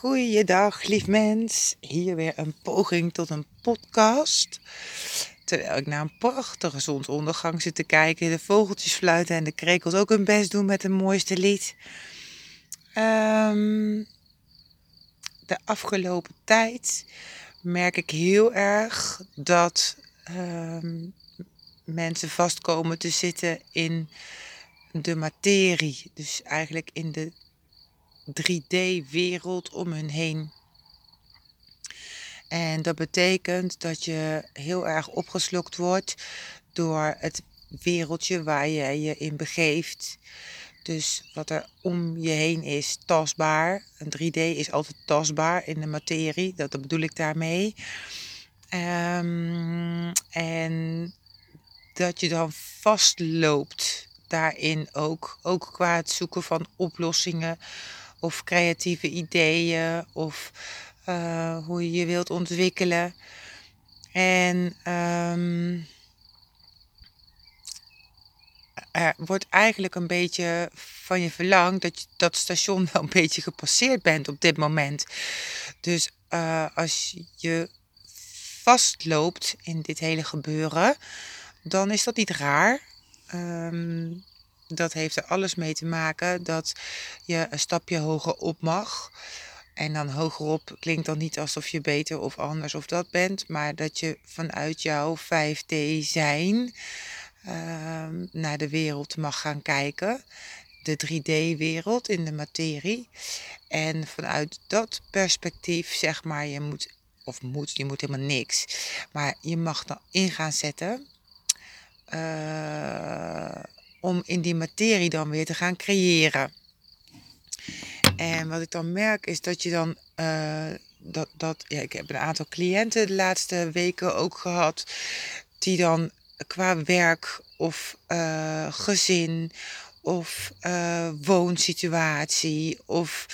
Goeiedag, lief mens. Hier weer een poging tot een podcast. Terwijl ik naar een prachtige zonsondergang zit te kijken. De vogeltjes fluiten en de krekels ook hun best doen met het mooiste lied. De afgelopen tijd merk ik heel erg dat mensen vastkomen te zitten in de materie. Dus eigenlijk in de 3D-wereld om hun heen. En dat betekent dat je heel erg opgeslokt wordt door het wereldje waar je je in begeeft. Dus wat er om je heen is tastbaar. Een 3D is altijd tastbaar in de materie, dat bedoel ik daarmee. En dat je dan vastloopt daarin ook qua het zoeken van oplossingen of creatieve ideeën of hoe je je wilt ontwikkelen. En er wordt eigenlijk een beetje van je verlangd dat je dat station wel een beetje gepasseerd bent op dit moment. Dus als je vastloopt in dit hele gebeuren, dan is dat niet raar. Dat heeft er alles mee te maken dat je een stapje hoger op mag. En dan hogerop klinkt dan niet alsof je beter of anders of dat bent, maar dat je vanuit jouw 5D zijn naar de wereld mag gaan kijken. De 3D-wereld in de materie. En vanuit dat perspectief zeg maar, je moet helemaal niks. Maar je mag dan in gaan zetten om in die materie dan weer te gaan creëren. En wat ik dan merk is dat je dan, ik heb een aantal cliënten de laatste weken ook gehad, die dan qua werk of gezin of woonsituatie of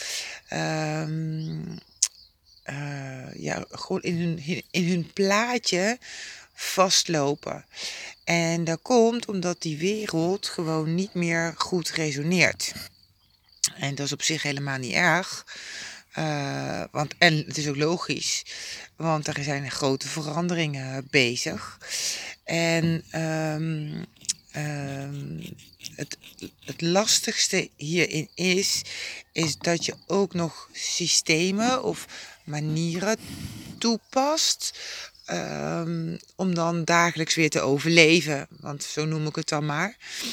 gewoon in hun plaatje vastlopen. En dat komt omdat die wereld gewoon niet meer goed resoneert. En dat is op zich helemaal niet erg. En het is ook logisch. Want er zijn grote veranderingen bezig. En het lastigste hierin is dat je ook nog systemen of manieren toepast om dan dagelijks weer te overleven. Want zo noem ik het dan maar.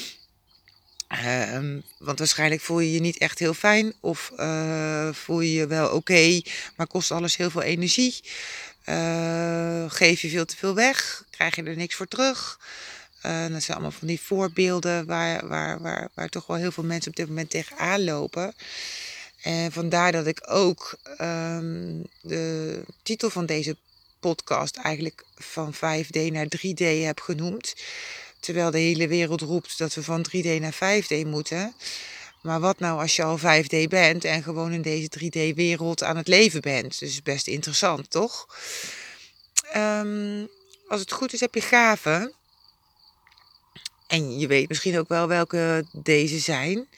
Want waarschijnlijk voel je je niet echt heel fijn of voel je je wel oké, maar kost alles heel veel energie. Geef je veel te veel weg, krijg je er niks voor terug. Dat zijn allemaal van die voorbeelden waar toch wel heel veel mensen op dit moment tegenaan lopen. En vandaar dat ik ook de titel van deze podcast eigenlijk van 5D naar 3D heb genoemd. Terwijl de hele wereld roept dat we van 3D naar 5D moeten. Maar wat nou als je al 5D bent en gewoon in deze 3D-wereld aan het leven bent? Dus best interessant, toch? Als het goed is heb je gaven. En je weet misschien ook wel welke deze zijn.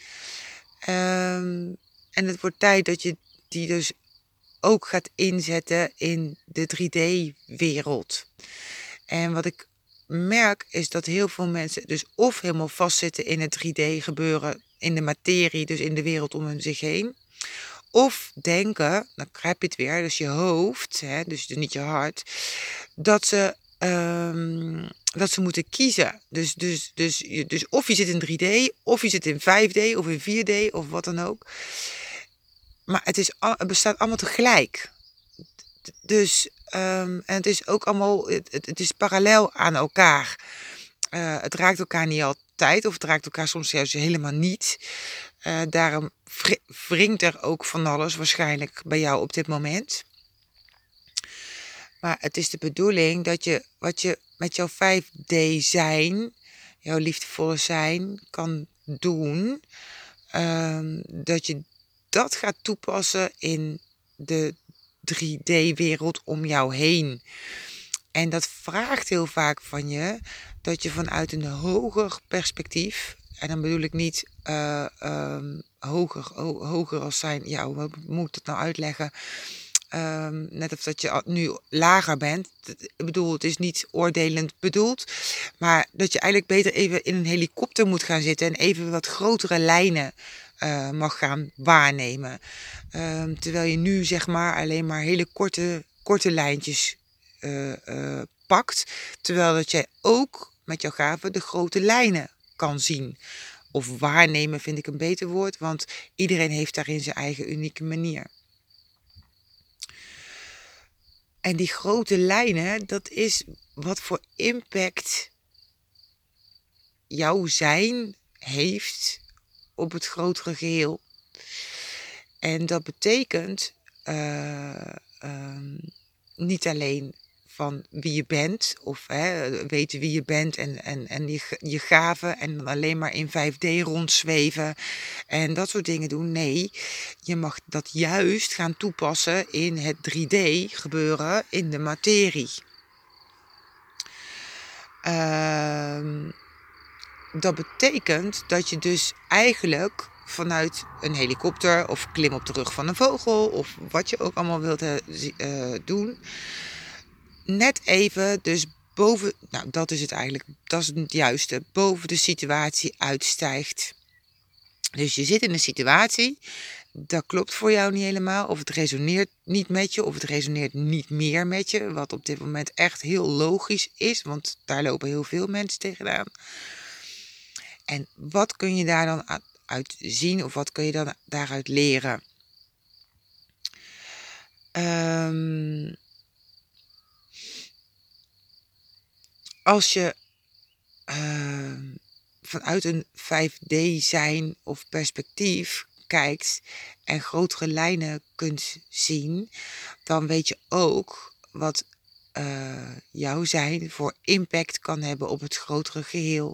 En het wordt tijd dat je die dus ook gaat inzetten in de 3D-wereld. En wat ik merk is dat heel veel mensen dus of helemaal vastzitten in het 3D gebeuren, in de materie, dus in de wereld om zich heen. Of denken, dan heb je het weer, dus je hoofd, dus niet je hart, dat ze moeten kiezen. Dus of je zit in 3D, of je zit in 5D, of in 4D, of wat dan ook. Maar het bestaat allemaal tegelijk. Dus, en het is ook allemaal, het is parallel aan elkaar. Het raakt elkaar niet altijd, of het raakt elkaar soms zelfs helemaal niet. Daarom wringt er ook van alles waarschijnlijk bij jou op dit moment. Maar het is de bedoeling dat je wat je met jouw 5D zijn, jouw liefdevolle zijn, kan doen. Dat je dat gaat toepassen in de 3D-wereld om jou heen. En dat vraagt heel vaak van je dat je vanuit een hoger perspectief, en dan bedoel ik niet hoger als zijn. Ja, hoe moet ik het nou uitleggen? Net of dat je nu lager bent. Ik bedoel, het is niet oordelend bedoeld. Maar dat je eigenlijk beter even in een helikopter moet gaan zitten en even wat grotere lijnen mag gaan waarnemen. Terwijl je nu zeg maar alleen maar hele korte lijntjes pakt. Terwijl dat jij ook met jouw gave de grote lijnen kan zien. Of waarnemen vind ik een beter woord, want iedereen heeft daarin zijn eigen unieke manier. En die grote lijnen, dat is wat voor impact jouw zijn heeft op het grotere geheel. En dat betekent niet alleen van wie je bent, of weten wie je bent en je gaven en dan alleen maar in 5D rondzweven en dat soort dingen doen. Nee, je mag dat juist gaan toepassen in het 3D gebeuren, in de materie. Dat betekent dat je dus eigenlijk vanuit een helikopter of klim op de rug van een vogel of wat je ook allemaal wilt doen, net even dus boven, nou dat is het eigenlijk, dat is het juiste, boven de situatie uitstijgt. Dus je zit in een situatie, dat klopt voor jou niet helemaal, of het resoneert niet met je, of het resoneert niet meer met je, wat op dit moment echt heel logisch is, want daar lopen heel veel mensen tegenaan. En wat kun je daar dan uit zien, of wat kun je dan daaruit leren? Als je vanuit een 5D zijn of perspectief kijkt en grotere lijnen kunt zien, dan weet je ook wat jouw zijn voor impact kan hebben op het grotere geheel.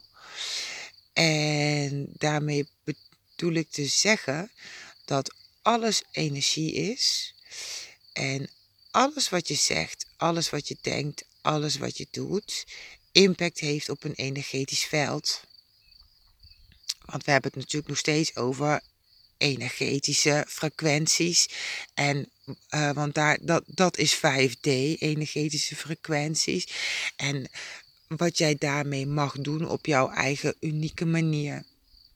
En daarmee bedoel ik te zeggen dat alles energie is en alles wat je zegt, alles wat je denkt, alles wat je doet, impact heeft op een energetisch veld. Want we hebben het natuurlijk nog steeds over energetische frequenties. En want dat is 5D, energetische frequenties. En wat jij daarmee mag doen op jouw eigen unieke manier.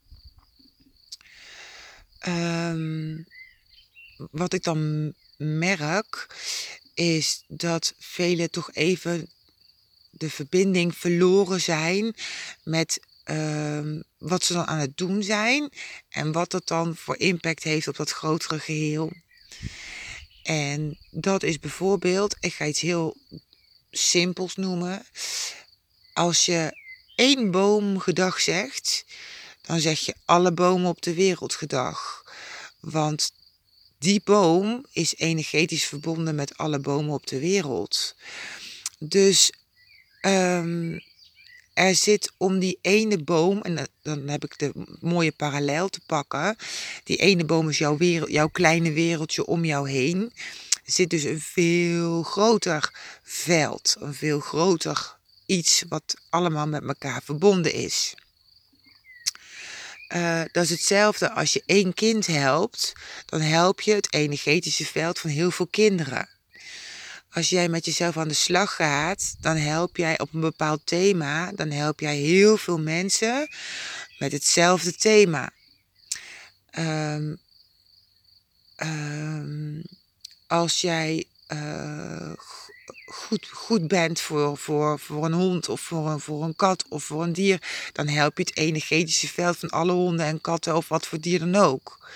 Wat ik dan merk, is dat velen toch even de verbinding verloren zijn met wat ze dan aan het doen zijn en wat dat dan voor impact heeft op dat grotere geheel. En dat is bijvoorbeeld, ik ga iets heel simpels noemen. Als je 1 boom gedag zegt, dan zeg je alle bomen op de wereld gedag. Want die boom is energetisch verbonden met alle bomen op de wereld. Dus er zit om die ene boom, en dan heb ik de mooie parallel te pakken. Die ene boom is jouw kleine wereldje om jou heen. Er zit dus een veel groter veld, een veel groter iets wat allemaal met elkaar verbonden is. Dat is hetzelfde als je 1 kind helpt, dan help je het energetische veld van heel veel kinderen. Als jij met jezelf aan de slag gaat, dan help jij op een bepaald thema, dan help jij heel veel mensen met hetzelfde thema. Als jij goed bent voor een hond of voor een kat of voor een dier, dan help je het energetische veld van alle honden en katten of wat voor dier dan ook.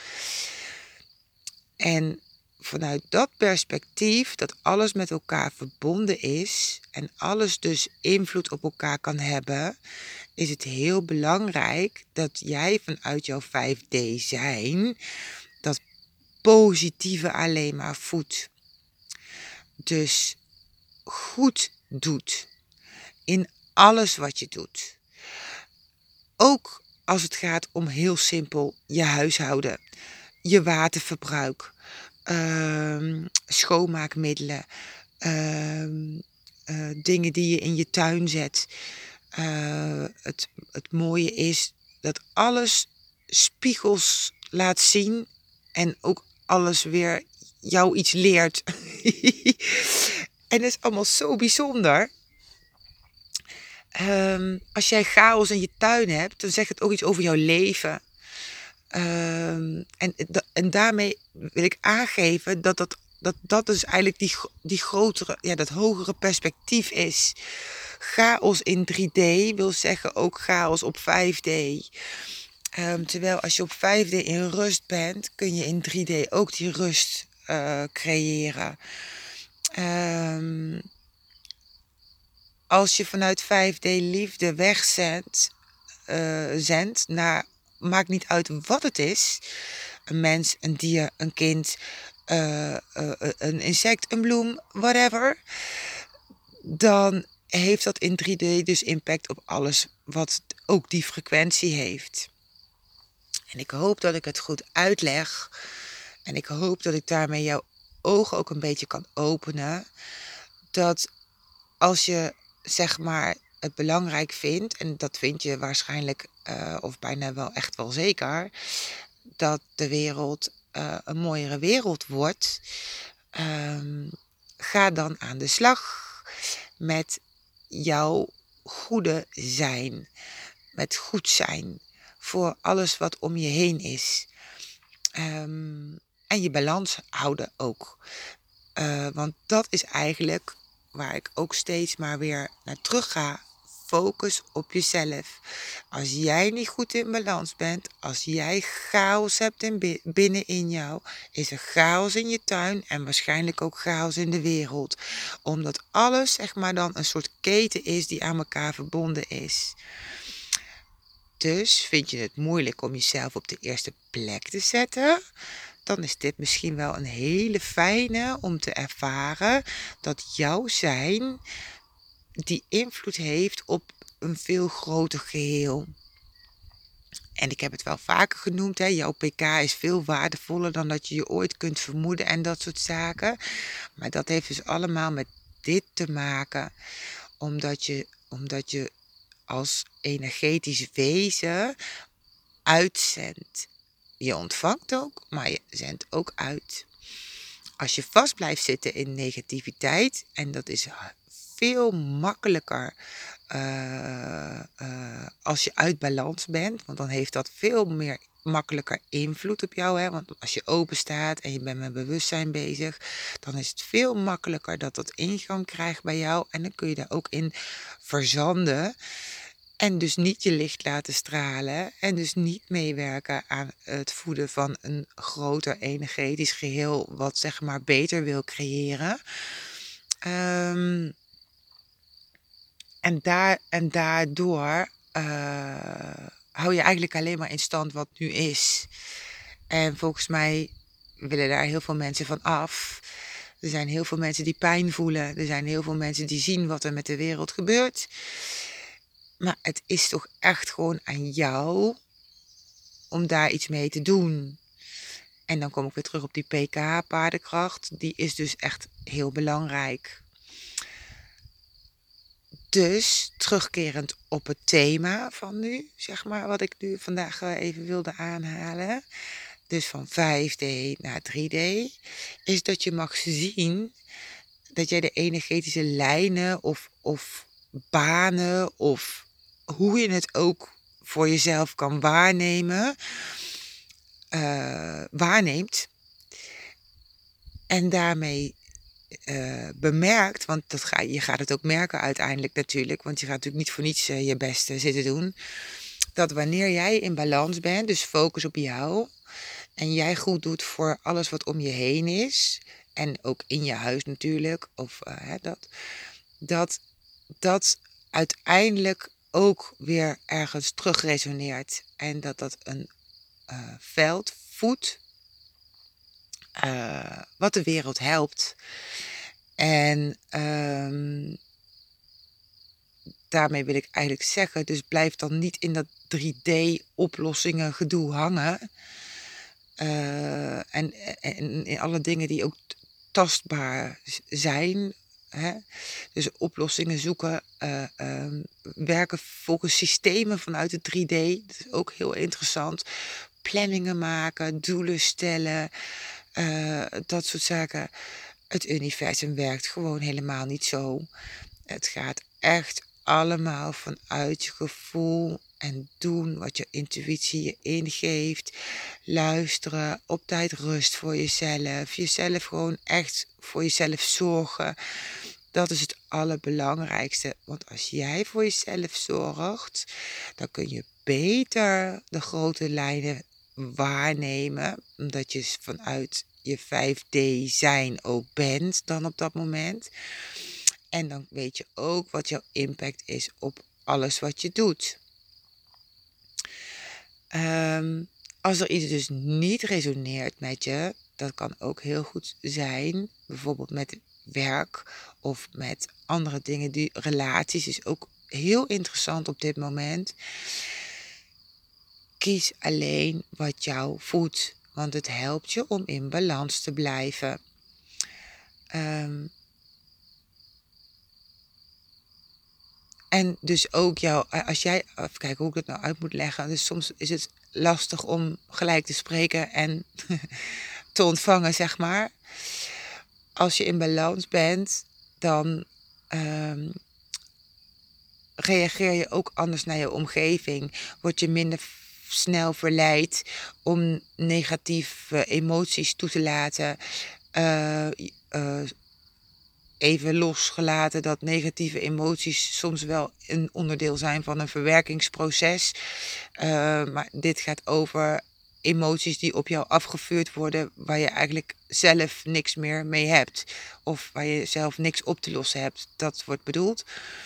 En vanuit dat perspectief, dat alles met elkaar verbonden is en alles dus invloed op elkaar kan hebben, is het heel belangrijk dat jij vanuit jouw 5D zijn dat positieve alleen maar voedt. Dus goed doet in alles wat je doet. Ook als het gaat om heel simpel je huishouden, je waterverbruik, schoonmaakmiddelen, dingen die je in je tuin zet. Het mooie is dat alles spiegels laat zien en ook alles weer jou iets leert. En dat is allemaal zo bijzonder. Als jij chaos in je tuin hebt, dan zegt het ook iets over jouw leven. En daarmee wil ik aangeven dat dus eigenlijk die grotere, ja, dat hogere perspectief is. Chaos in 3D wil zeggen ook chaos op 5D. Terwijl als je op 5D in rust bent, kun je in 3D ook die rust creëren. Als je vanuit 5D liefde wegzendt, naar, maakt niet uit wat het is. Een mens, een dier, een kind, een insect, een bloem, whatever. Dan heeft dat in 3D dus impact op alles wat ook die frequentie heeft. En ik hoop dat ik het goed uitleg. En ik hoop dat ik daarmee jouw ogen ook een beetje kan openen. Dat als je zeg maar het belangrijk vindt, en dat vind je waarschijnlijk of bijna wel echt wel zeker, dat de wereld een mooiere wereld wordt, ga dan aan de slag met jouw goede zijn, met goed zijn voor alles wat om je heen is. En je balans houden ook. Want dat is eigenlijk waar ik ook steeds maar weer naar terug ga. Focus op jezelf. Als jij niet goed in balans bent, als jij chaos hebt binnenin jou, is er chaos in je tuin en waarschijnlijk ook chaos in de wereld. Omdat alles zeg maar dan een soort keten is die aan elkaar verbonden is. Dus vind je het moeilijk om jezelf op de eerste plek te zetten, dan is dit misschien wel een hele fijne om te ervaren dat jouw zijn die invloed heeft op een veel groter geheel. En ik heb het wel vaker genoemd, hè, jouw pk is veel waardevoller dan dat je je ooit kunt vermoeden en dat soort zaken. Maar dat heeft dus allemaal met dit te maken, omdat je als energetisch wezen uitzendt. Je ontvangt ook, maar je zendt ook uit. Als je vast blijft zitten in negativiteit, en dat is veel makkelijker als je uit balans bent, want dan heeft dat veel meer makkelijker invloed op jou. Hè? Want als je open staat en je bent met bewustzijn bezig, dan is het veel makkelijker dat dat ingang krijgt bij jou. En dan kun je daar ook in verzanden. En dus niet je licht laten stralen. En dus niet meewerken aan het voeden van een groter energetisch geheel, wat zeg maar beter wil creëren. En daardoor hou je eigenlijk alleen maar in stand wat nu is. En volgens mij willen daar heel veel mensen van af. Er zijn heel veel mensen die pijn voelen. Er zijn heel veel mensen die zien wat er met de wereld gebeurt. Maar het is toch echt gewoon aan jou om daar iets mee te doen. En dan kom ik weer terug op die pk, paardenkracht. Die is dus echt heel belangrijk. Dus terugkerend op het thema van nu, zeg maar, wat ik nu vandaag even wilde aanhalen. Dus van 5D naar 3D. Is dat je mag zien dat jij de energetische lijnen of banen of hoe je het ook voor jezelf kan waarneemt. En daarmee bemerkt, want je gaat het ook merken uiteindelijk natuurlijk, want je gaat natuurlijk niet voor niets je beste zitten doen, dat wanneer jij in balans bent, dus focus op jou, en jij goed doet voor alles wat om je heen is, en ook in je huis natuurlijk, of dat uiteindelijk ook weer ergens terug resoneert. En dat een veld voedt wat de wereld helpt. En daarmee wil ik eigenlijk zeggen, dus blijf dan niet in dat 3D-oplossingen gedoe hangen. En in alle dingen die ook tastbaar zijn. Hè? Dus oplossingen zoeken, werken volgens systemen vanuit de 3D. Dat is ook heel interessant. planningen maken, doelen stellen, dat soort zaken. Het universum werkt gewoon helemaal niet zo. Het gaat echt allemaal vanuit je gevoel en doen wat je intuïtie je ingeeft. Luisteren, op tijd rust voor jezelf. Jezelf gewoon echt voor jezelf zorgen. Dat is het allerbelangrijkste. Want als jij voor jezelf zorgt, dan kun je beter de grote lijnen waarnemen. Omdat je vanuit je 5D zijn ook bent dan op dat moment. En dan weet je ook wat jouw impact is op alles wat je doet. Als er iets dus niet resoneert met je, dat kan ook heel goed zijn, bijvoorbeeld met werk of met andere dingen, die relaties is ook heel interessant op dit moment. Kies alleen wat jou voedt, want het helpt je om in balans te blijven. En dus ook als jij, even kijken hoe ik het nou uit moet leggen. Dus soms is het lastig om gelijk te spreken en te ontvangen, zeg maar. Als je in balans bent, dan reageer je ook anders naar je omgeving. Word je minder snel verleid om negatieve emoties toe te laten. Even losgelaten dat negatieve emoties soms wel een onderdeel zijn van een verwerkingsproces. Maar dit gaat over emoties die op jou afgevuurd worden, waar je eigenlijk zelf niks meer mee hebt. Of waar je zelf niks op te lossen hebt. Dat wordt bedoeld.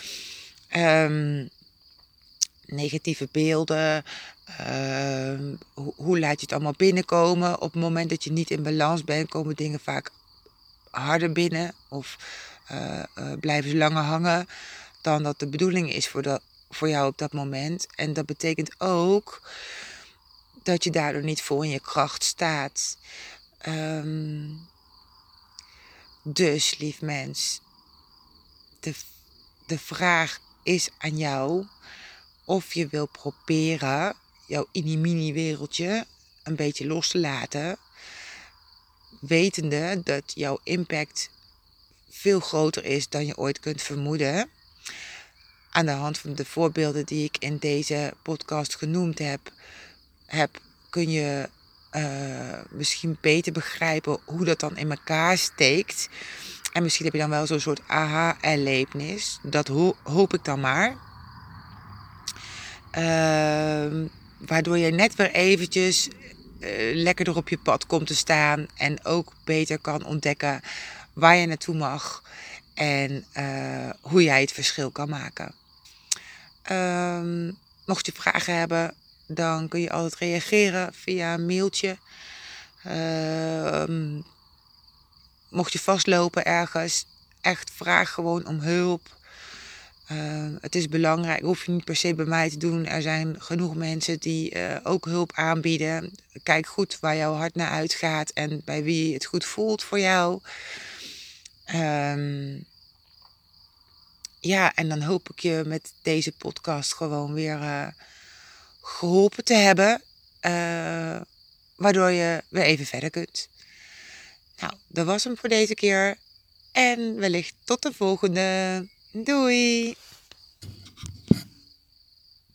Negatieve beelden. Hoe laat je het allemaal binnenkomen? Op het moment dat je niet in balans bent, komen dingen vaak harder binnen of blijven ze langer hangen dan dat de bedoeling is voor jou op dat moment. En dat betekent ook dat je daardoor niet vol in je kracht staat. Dus, lief mens, de vraag is aan jou of je wil proberen jouw mini wereldje een beetje los te laten, wetende dat jouw impact veel groter is dan je ooit kunt vermoeden. Aan de hand van de voorbeelden die ik in deze podcast genoemd heb kun je misschien beter begrijpen hoe dat dan in elkaar steekt. En misschien heb je dan wel zo'n soort aha-erlevenis. Dat hoop ik dan maar. Waardoor je net weer eventjes lekkerder op je pad komt te staan. En ook beter kan ontdekken waar je naartoe mag. En hoe jij het verschil kan maken. Mocht je vragen hebben, dan kun je altijd reageren via een mailtje. Mocht je vastlopen ergens, echt vraag gewoon om hulp. Het is belangrijk, hoef je niet per se bij mij te doen. Er zijn genoeg mensen die ook hulp aanbieden. Kijk goed waar jouw hart naar uitgaat en bij wie het goed voelt voor jou. Ja, en dan hoop ik je met deze podcast gewoon weer geholpen te hebben. Waardoor je weer even verder kunt. Nou, dat was hem voor deze keer. En wellicht tot de volgende. Doei!